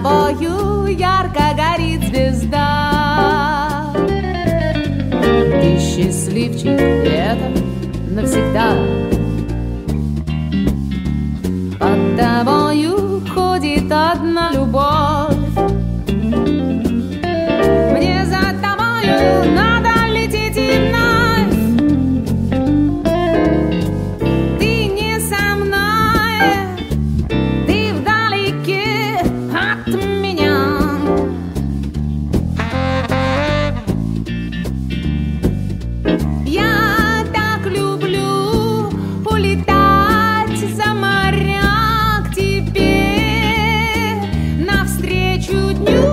тобою ярко горит звезда. Ты счастливчик, и это навсегда. Под тобою ходит одна любовь. Мне за тобою надо лететь и вновь. Ты не со мной, ты вдалеке от меня. Я так люблю улетать за моря к тебе, навстречу дню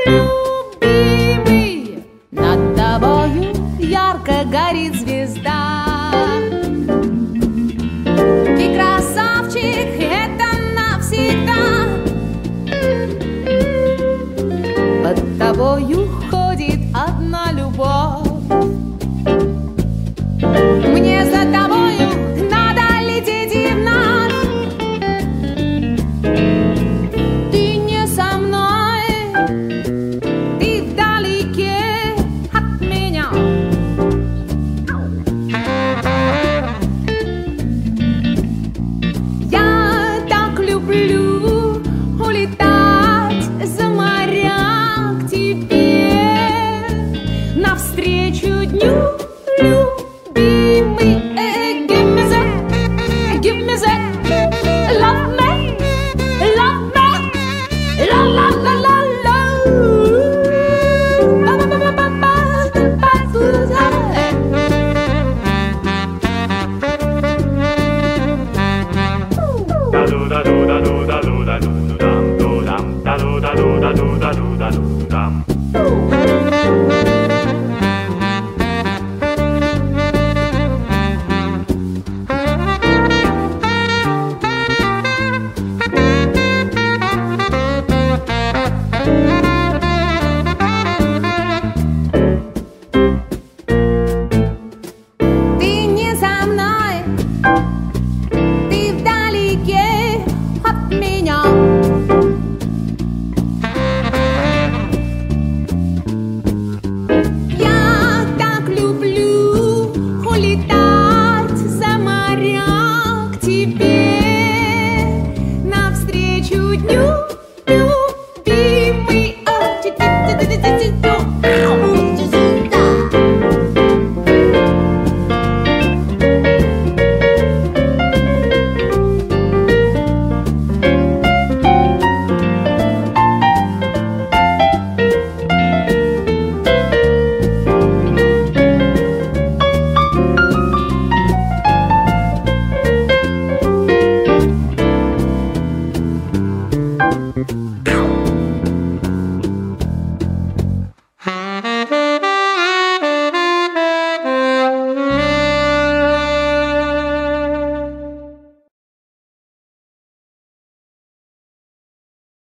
любимый. Над тобою ярко горит звезда. Ты красавчик, это навсегда. Под тобою